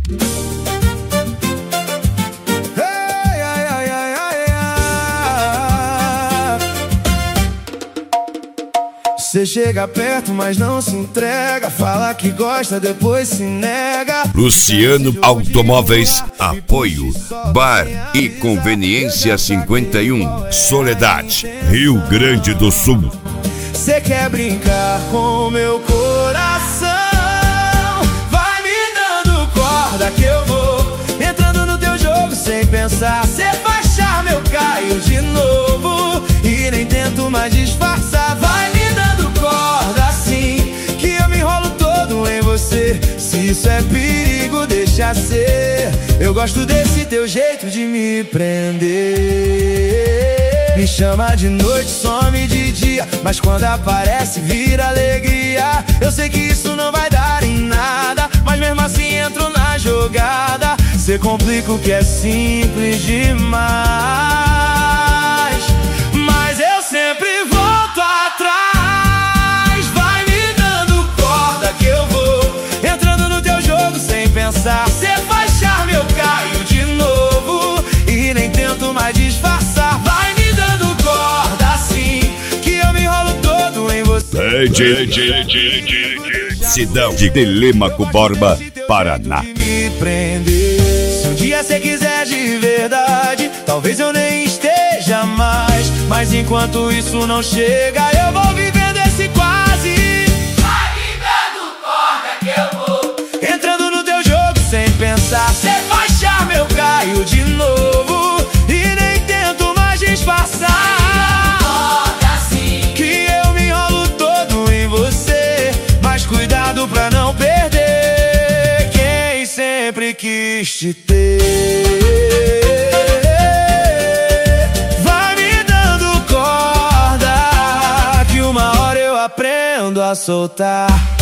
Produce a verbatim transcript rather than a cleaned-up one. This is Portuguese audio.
Ai, ai, ai, ai, ai, ai. Cê chega perto, mas não se entrega. Fala que gosta, depois se nega. Luciano Automóveis, apoio Bar e Conveniência cinquenta e um, Soledade, Rio Grande do Sul. Cê quer brincar com meu coração, vai me dando corda que eu vou entrando no teu jogo sem pensar. Cê faz charme, eu caio de novo e nem tento mais disfarçar. Vai me dando corda assim que eu me enrolo todo em você. Se isso é perigo, deixa ser. Eu gosto desse teu jeito de me prender. Me chama de noite, some de dia, mas quando aparece vira alegria. Eu sei que isso não vai dar em nada, mas mesmo assim entro na jogada. Cê complica o que é simples demais, mas eu sempre volto atrás. Vai me dando corda que eu vou entrando no teu jogo sem pensar. Cê faz charme, eu caio de novo e nem tento mais disfarçar. Vai me dando corda assim que eu me enrolo todo em você. Cidão de Telêmaco Borba, Paraná. Me prender. Se um dia cê quiser de verdade, talvez eu nem esteja mais, mas enquanto isso não chega, eu vou vivendo esse quase. Vai me dando corda que eu vou entrando no teu jogo sem pensar. Cê faz charme, eu caio de novo e nem tento mais disfarçar. corda assim Que eu me enrolo todo em você, mas cuidado pra não perder quem sempre quis te ter. Vai me dando corda que uma hora eu aprendo a soltar.